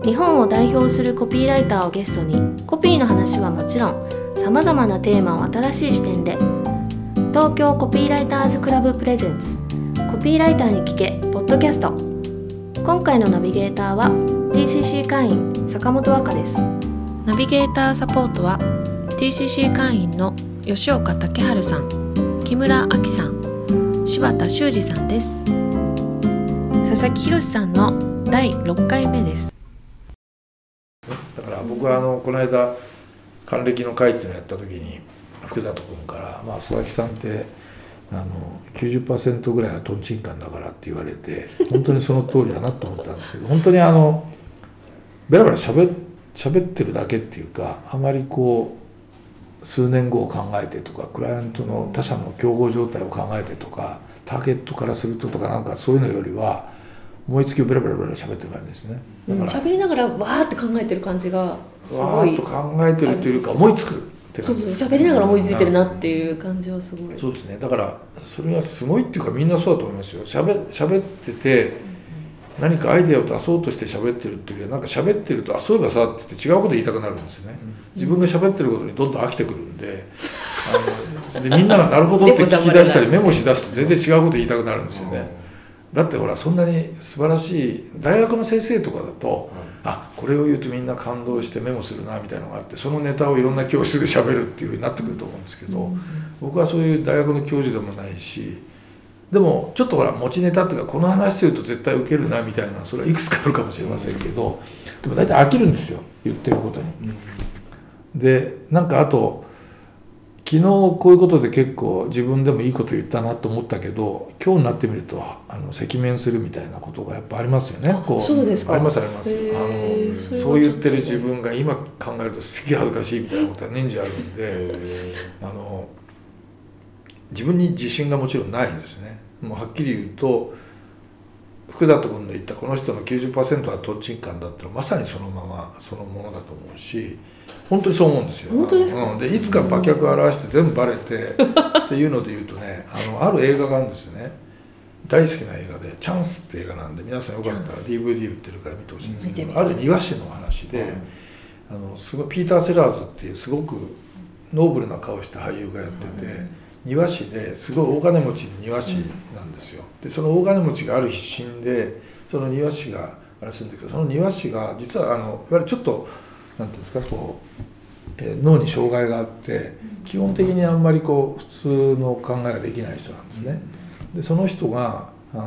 日本を代表するコピーライターをゲストにコピーの話はもちろんさまざまなテーマを新しい視点で東京コピーライターズクラブプレゼンツコピーライターに聞けポッドキャスト。今回のナビゲーターは TCC 会員坂本和香です。ナビゲーターサポートは TCC 会員の吉岡武春さん、木村明さん、柴田修二さんです。佐々木宏さんの第6回目です。 だから僕はこの間還暦の会っていうのをやった時に福里君から、佐々木さんって90% ぐらいはトンチンカンだからって言われて、本当にその通りだなと思ったんですけど、本当にベラベラ喋ってるだけっていうか、あまり数年後を考えてとか、クライアントの他社の競合状態を考えてとか、ターゲットからするととか、なんかそういうのよりは思いつきをベラベラ喋ってる感じですね。だから喋りながらわーって考えてる感じがすごい。 わーっと考えてるというか思いつくって感じです。 そう喋りながら思いついてるなっていう感じはすごい。 そうですね。だからそれがすごいっていうか、みんなそうだと思いますよ。喋ってて何かアイデアを出そうとして喋ってるっていうよりは、なんか喋ってるとそういえばさって言って違うこと言いたくなるんですね。自分が喋ってることにどんどん飽きてくるんで、でみんながなるほどって聞き出したりメモし出すと全然違うこと言いたくなるんですよね。だってほら、そんなに素晴らしい大学の先生とかだと、これを言うとみんな感動してメモするなみたいなのがあって、そのネタをいろんな教室で喋るっていうふうになってくると思うんですけど、僕はそういう大学の教授でもないし、でもちょっとほら持ちネタっていうか、この話すると絶対受けるなみたいな、それはいくつかあるかもしれませんけど、でも大体飽きるんですよ、言ってることに。でなんかあと昨日こういうことで結構自分でもいいこと言ったなと思ったけど、今日になってみると赤面するみたいなことがやっぱありますよね。 そうですか。 ありますあります。そう言ってる自分が今考えるとすげえ恥ずかしいみたいなことは年中あるんで、自分に自信がもちろんないですね。もうはっきり言うと、福里君の言ったこの人の 90% はトンチンカンだったらまさにそのままそのものだと思うし、本当にそう思うんですよ。 本当ですか？ でいつか馬脚を表して全部バレてっていうので言うとね、ある映画があるんですね。大好きな映画で「チャンス」って映画なんで、皆さんよかったら DVD 売ってるから見てほしいんですけど、ある庭師の話で、すごいピーター・セラーズっていうすごくノーブルな顔をした俳優がやってて、庭師ですごい大金持ちの庭師なんですよ。でその大金持ちがある日死んで、その庭師があれするんだけど、その庭師が実はいわゆるちょっとなんていうんですか、脳に障害があって、基本的にあんまり普通の考えができない人なんですね。でその人が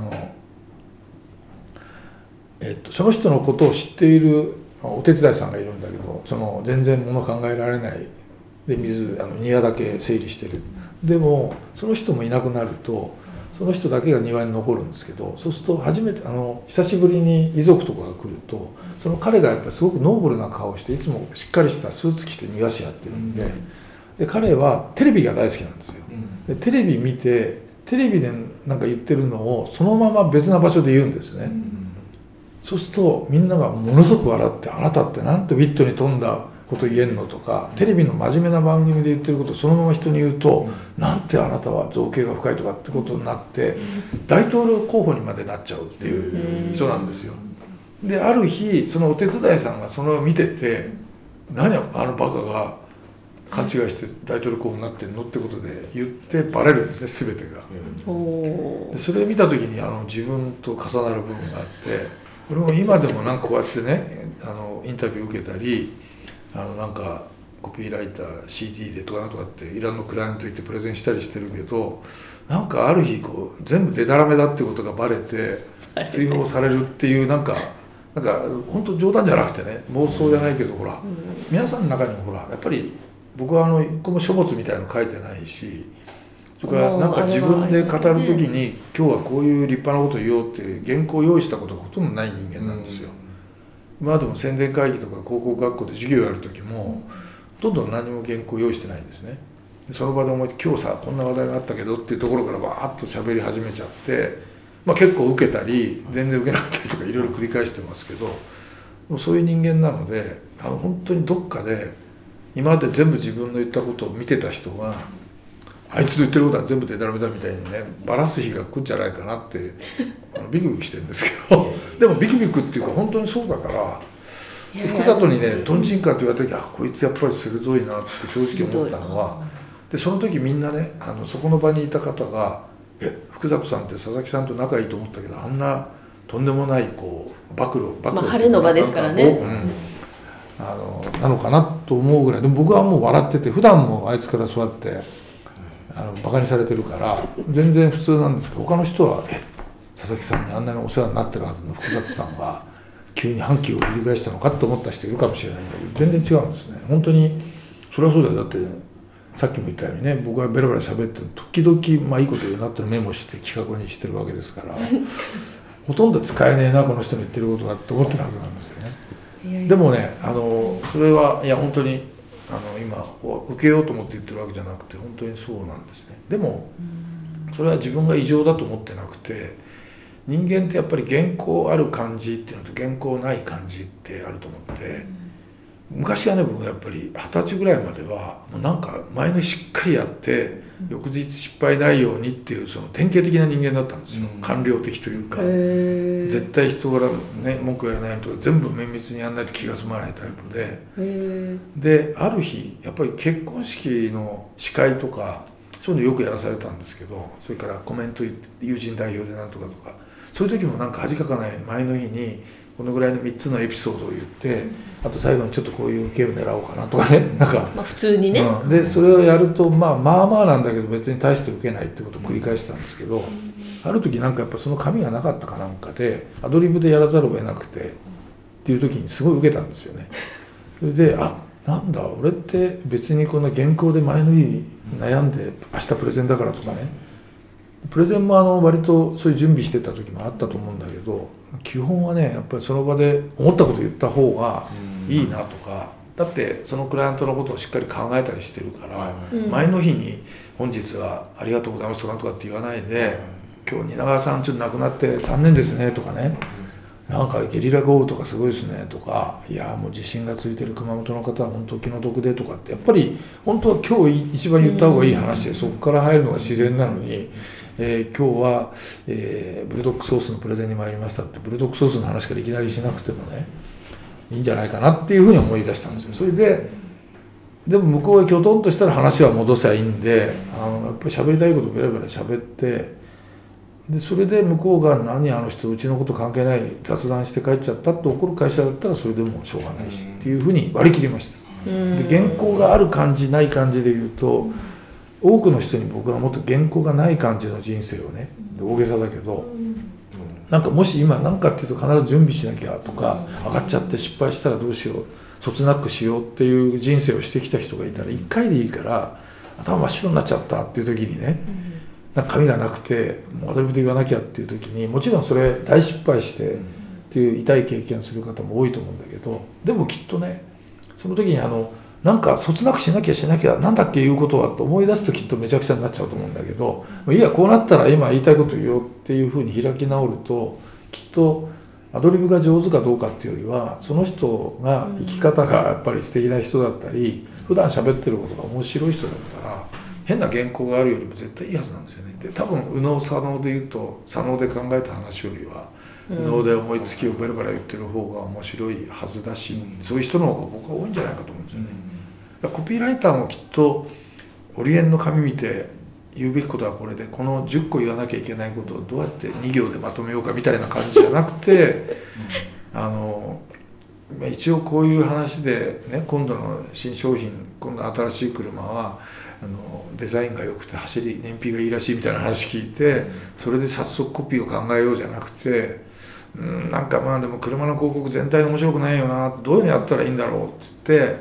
その人のことを知っているお手伝いさんがいるんだけど、全然物考えられないで、庭だけ整理してる。でもその人もいなくなると、その人だけが庭に残るんですけど、そうすると初めて久しぶりに遺族とかが来ると、その彼がやっぱりすごくノーブルな顔をして、いつもしっかりしたスーツ着て庭師やってるんで、彼はテレビが大好きなんですよ。でテレビ見て、テレビでなんか言ってるのをそのまま別な場所で言うんですね。そうするとみんながものすごく笑って、あなたってなんてウィットに富んだこと言えんのとか、テレビの真面目な番組で言ってることをそのまま人に言うと、なんてあなたは造形が深いとかってことになって、大統領候補にまでなっちゃうっていう人なんですよ。である日そのお手伝いさんがそれを見てて、何バカが勘違いして大統領候補になってんのってことで言ってバレるんですね、全てが。でそれを見た時に自分と重なる部分があって、俺も今でもなんかこうやってね、インタビュー受けたり、なんかコピーライター CD でとかなんとかってイランのクライアント行ってプレゼンしたりしてるけど、なんかある日全部デタラメだってことがバレて追放されるっていう、なんか本当冗談じゃなくてね、妄想じゃないけど、ほら、皆さんの中にもほら、やっぱり僕は一個も書物みたいの書いてないし、それからなんか自分で語る時に今日はこういう立派なこと言おうって原稿を用意したことがほとんどない人間なんですよ。今でも宣伝会議とか高校学校で授業やる時もほとんど何も原稿を用意してないんですね。その場で思いて、今日さこんな話題があったけどっていうところからバーッと喋り始めちゃって、結構受けたり全然受けなかったりとかいろいろ繰り返してますけど、もうそういう人間なので、本当にどっかで今まで全部自分の言ったことを見てた人が、あいつの言ってることは全部デタラメだみたいにね、バラす日が来るんじゃないかなってビクビクしてるんですけどでもビクビクっていうか本当にそうだから、 福里にねトンチンカンって言われた時、こいつやっぱり鋭いなって正直思ったのは、でその時みんなねそこの場にいた方が福里さんって佐々木さんと仲いいと思ったけど、あんなとんでもないこう暴露晴れの場ですからね、 なのかなと思うぐらい。でも僕はもう笑ってて、普段もあいつからそうやってバカにされてるから全然普通なんですけど、他の人は佐々木さんにあんなにお世話になってるはずの福里さんが急に反旗を翻したのかと思った人いるかもしれないんだけど、全然違うんですね。本当にそれはそうだよ。だってさっきも言ったようにね、僕がベラベラ喋ってる時々いいこと言うなってメモして企画にしてるわけですからほとんど使えねえなこの人の言ってることだって思ってるはずなんですよね。でもねそれはいや本当に今受けようと思って言ってるわけじゃなくて、本当にそうなんですね。でもそれは自分が異常だと思ってなくて、人間ってやっぱり原稿ある感じっていうのと原稿ない感じってあると思って、昔はね僕やっぱり20歳ぐらいまではもうなんか前の日しっかりやって翌日失敗ないようにっていうその典型的な人間だったんですよ。官僚的というか、絶対人からね文句言われないのとか全部綿密にやらないと気が済まないタイプで、ある日やっぱり結婚式の司会とかそういうのよくやらされたんですけど、それからコメント言って友人代表でなんとかとか、そういう時もなんか恥かかない前の日にこのぐらいの3つのエピソードを言って、あと最後にちょっとこういう受けを狙おうかなとかね、なんか、 普通にね、 でそれをやるとまあなんだけど別に大して受けないってことを繰り返したんですけど、ある時なんかやっぱその紙がなかったかなんかでアドリブでやらざるを得なくてっていう時にすごい受けたんですよね。それでなんだ俺って別にこんな原稿で前の日悩んで明日プレゼンだからとかね、プレゼンも割とそういう準備してた時もあったと思うんだけど、基本はねやっぱりその場で思ったこと言った方がいいなとか、だってそのクライアントのことをしっかり考えたりしてるから、前の日に本日はありがとうございますとかって言わないで、今日蜷川さんちょっと亡くなって残念ですねとかね、なんかゲリラ豪雨とかすごいですねとか、いやもう地震がついてる熊本の方は本当気の毒でとかって、やっぱり本当は今日一番言った方がいい話で、そこから入るのが自然なのに、今日は、ブルドックソースのプレゼンに参りましたって、ブルドックソースの話からいきなりしなくてもねいいんじゃないかなっていうふうに思い出したんですよ。それでも向こうへきょとんとしたら話は戻せばいいんで、やっぱり喋りたいことベラベラ喋って、でそれで向こうが何あの人うちのこと関係ない雑談して帰っちゃったって怒る会社だったらそれでもしょうがないしっていうふうに割り切りました。で原稿がある感じない感じで言うと、多くの人に僕はもっと原稿がない感じの人生をね、大げさだけど、なんかもし今何かっていうと必ず準備しなきゃとか、上がっちゃって失敗したらどうしよう、そつなくしようっていう人生をしてきた人がいたら、1回でいいから頭真っ白になっちゃったっていう時にね、なんか紙がなくてもうアドリブで言わなきゃっていう時に、もちろんそれ大失敗してっていう痛い経験する方も多いと思うんだけど、でもきっとねその時になんかそつなくしなきゃなんだっけ言うことはと思い出すときっとめちゃくちゃになっちゃうと思うんだけど、いやこうなったら今言いたいこと言おうっていうふうに開き直ると、きっとアドリブが上手かどうかっていうよりは、その人が生き方がやっぱり素敵な人だったり、普段喋ってることが面白い人だったら変な原稿があるよりも絶対いいはずなんですよね。で多分右脳左脳で言うと、左脳で考えた話よりは右脳で思いつきをベラベラ言ってる方が面白いはずだし、そういう人の方が僕は多いんじゃないかと思うんですよね。コピーライターもきっとオリエンの紙見て言うべきことはこれで、この10個言わなきゃいけないことをどうやって2行でまとめようかみたいな感じじゃなくて一応こういう話でね、今度の新商品、今度新しい車はデザインが良くて燃費がいいらしいみたいな話聞いて、それで早速コピーを考えようじゃなくて、なんかでも車の広告全体面白くないよな、どういうのやったらいいんだろうっつって、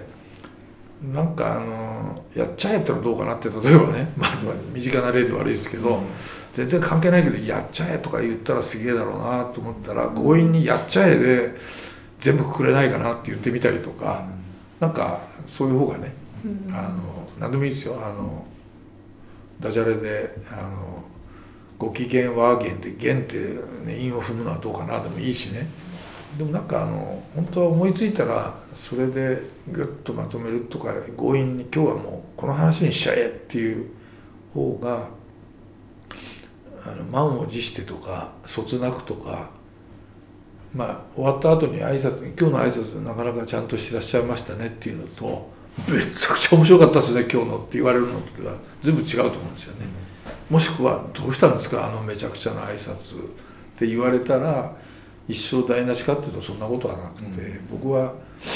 なんかやっちゃえってのはどうかなって、例えばね、身近な例で悪いですけど、全然関係ないけどやっちゃえとか言ったらすげえだろうなと思ったら、強引にやっちゃえで全部くれないかなって言ってみたりとか、なんかそういう方がね、何でもいいですよ。ダジャレでご機嫌は弦って弦って、ね、韻を踏むのはどうかなでもいいしね。でもなんか本当は思いついたらそれでグッとまとめるとか、強引に今日はもうこの話にしちゃえっていう方が満を持してとかそつなくとか終わった後に挨拶、今日の挨拶なかなかちゃんとしてらっしゃいましたねっていうのと、めちゃくちゃ面白かったですね今日のって言われるのとは全部違うと思うんですよね。もしくはどうしたんですかめちゃくちゃな挨拶って言われたら一生台無しかっていうとそんなことはなくて、僕は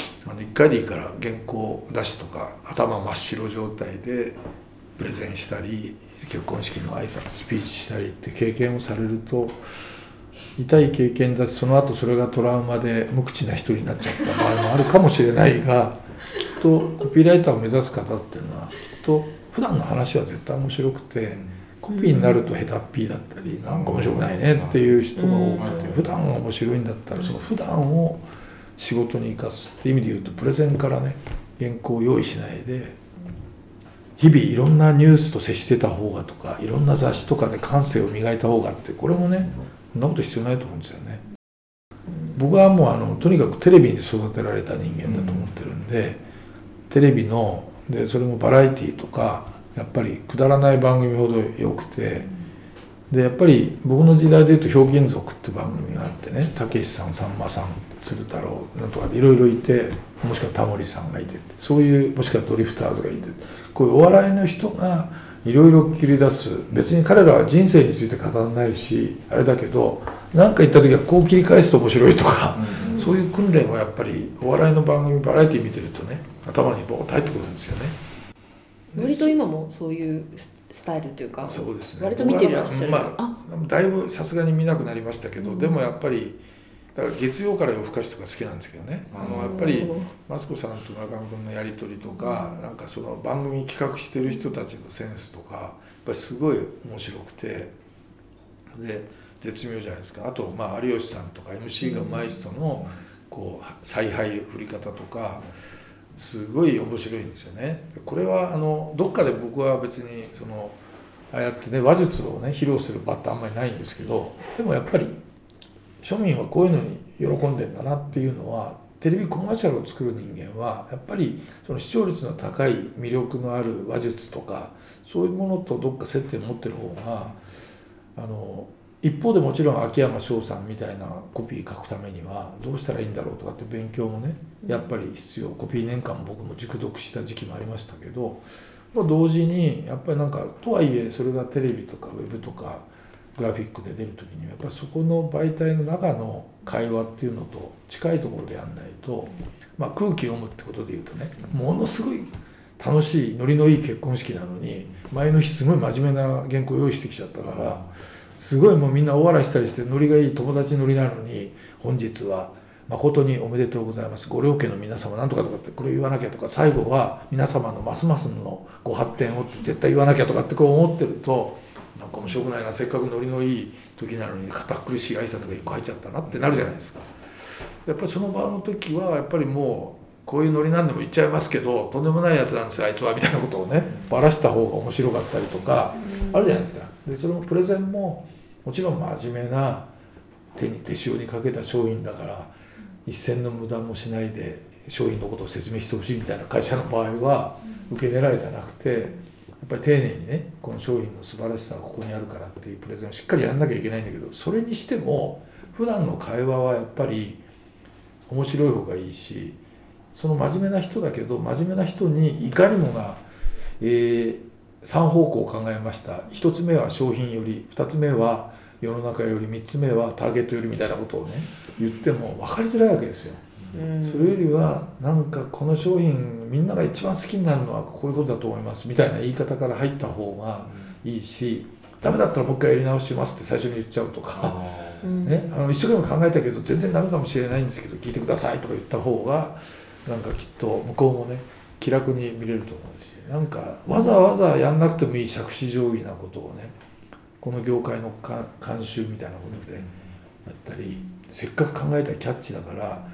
1回でいいから原稿出しとか頭真っ白状態でプレゼンしたり結婚式の挨拶スピーチしたりって経験をされると痛い経験だし、その後それがトラウマで無口な人になっちゃった場合もあるかもしれないが、きっとコピーライターを目指す方っていうのはきっと普段の話は絶対面白くて、コピーになるとヘタっぴーだったりなんか面白くないねっていう人が多くて、普段が面白いんだったらその普段を仕事に生かすっていう意味で言うと、プレゼンからね原稿を用意しないで日々いろんなニュースと接してた方がとか、いろんな雑誌とかで感性を磨いた方がって、これもねそんなこと必要ないと思うんですよね。僕はもうとにかくテレビに育てられた人間だと思ってるんで、テレビのでそれもバラエティーとかやっぱりくだらない番組ほど良くて、でやっぱり僕の時代でいうと「ひょうきん族」って番組があってね、たけしさん、さんまさん、鶴太郎なんとかいろいろいて、もしくはタモリさんがいて、そういうもしくはドリフターズがいて、こういうお笑いの人がいろいろ切り出す。別に彼らは人生について語らないしあれだけど、何か言った時はこう切り返すと面白いとか、そういう訓練はやっぱりお笑いの番組バラエティー見てるとね頭にボーッと入ってくるんですよね。 割と今もそういうスタイルというか、 そうですね、 割と見てらっしゃる。 だいぶさすがに見なくなりましたけど、でもやっぱりだから月曜から夜更かしとか好きなんですけどね、やっぱりマツコさんと中野君のやり取りとか、なんかその番組企画してる人たちのセンスとかやっぱりすごい面白くて、で絶妙じゃないですか。あと有吉さんとか MC が上手い人のこう采配振り方とかすごい面白いんですよね。これはどっかで僕は別にああやってね話術をね披露する場ってあんまりないんですけど、でもやっぱり庶民はこういうのに喜んでんだなっていうのは、テレビコマーシャルを作る人間はやっぱりその視聴率の高い魅力のある話術とかそういうものとどっか接点を持ってる方が一方でもちろん秋山翔さんみたいなコピー書くためにはどうしたらいいんだろうとかって勉強もねやっぱり必要。コピー年間も僕も熟読した時期もありましたけど、同時にやっぱりなんかとはいえそれがテレビとかウェブとかグラフィックで出る時にはやっぱりそこの媒体の中の会話っていうのと近いところでやんないと、空気を読むってことでいうとね、ものすごい楽しいノリのいい結婚式なのに前の日すごい真面目な原稿用意してきちゃったから、すごいもうみんな大笑いしたりしてノリがいい友達ノリなのに、本日は誠におめでとうございます、ご両家の皆様なんとかとかってこれ言わなきゃとか、最後は皆様のますますのご発展をって絶対言わなきゃとかってこう思ってると、なんか面白くないな、せっかくノリのいい時なのに堅苦しい挨拶が一個入っちゃったなってなるじゃないですか。やっぱりその場の時はやっぱりもうこういうノリなんでも言っちゃいますけど、とんでもないやつなんですよあいつはみたいなことをねばらした方が面白かったりとかあるじゃないですか。でそれもプレゼンももちろん真面目な手塩にかけた商品だから一銭の無駄もしないで商品のことを説明してほしいみたいな会社の場合は受け狙いじゃなくて、やっぱり丁寧にねこの商品の素晴らしさはここにあるからっていうプレゼンをしっかりやんなきゃいけないんだけど、それにしても普段の会話はやっぱり面白い方がいいし、その真面目な人だけど真面目な人にいかにもが、3方向を考えました。1つ目は商品より、2つ目は世の中より、3つ目はターゲットよりみたいなことをね言っても分かりづらいわけですよ。それよりはなんかこの商品みんなが一番好きになるのはこういうことだと思いますみたいな言い方から入った方がいいし、ダメだったらもう一回やり直しますって最初に言っちゃうとか、ね、一生懸命考えたけど全然ダメかもしれないんですけど聞いてくださいとか言った方がなんかきっと向こうもね気楽に見れると思うし、なんかわざわざやんなくてもいい杓子定規なことをねこの業界の慣習みたいなことでやったり、せっかく考えたキャッチだから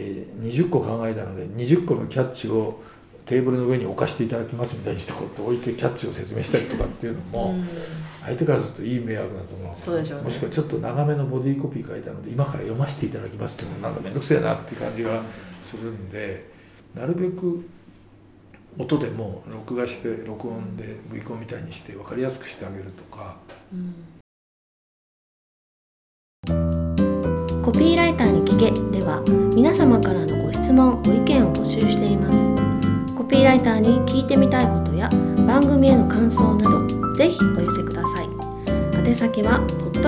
20個考えたので20個のキャッチをテーブルの上に置かせていただきますみたいにしてこうやって置いてキャッチを説明したりとかっていうのも相手からするといい迷惑だと思うんですよ。 そうでしょうね。 もしくはちょっと長めのボディーコピー書いたので今から読ませていただきますっていうのもなんかめんどくせえなっていう感じがするんで、なるべく音でも録画して録音で V コンみたいにして分かりやすくしてあげるとか、 コピーライターに聞けでは皆様からのご質問ご意見を募集しています。コピーライターに聞いてみたいことや番組への感想などぜひお寄せください。宛先は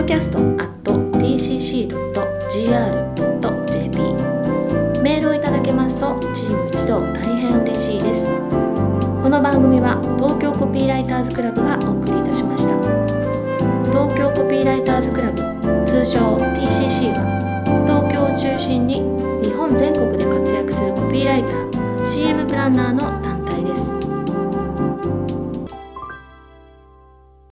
podcast@tcc.gr.jp メールをいただけますとチーム一同大変嬉しいです。この番組は東京コピーライターズクラブが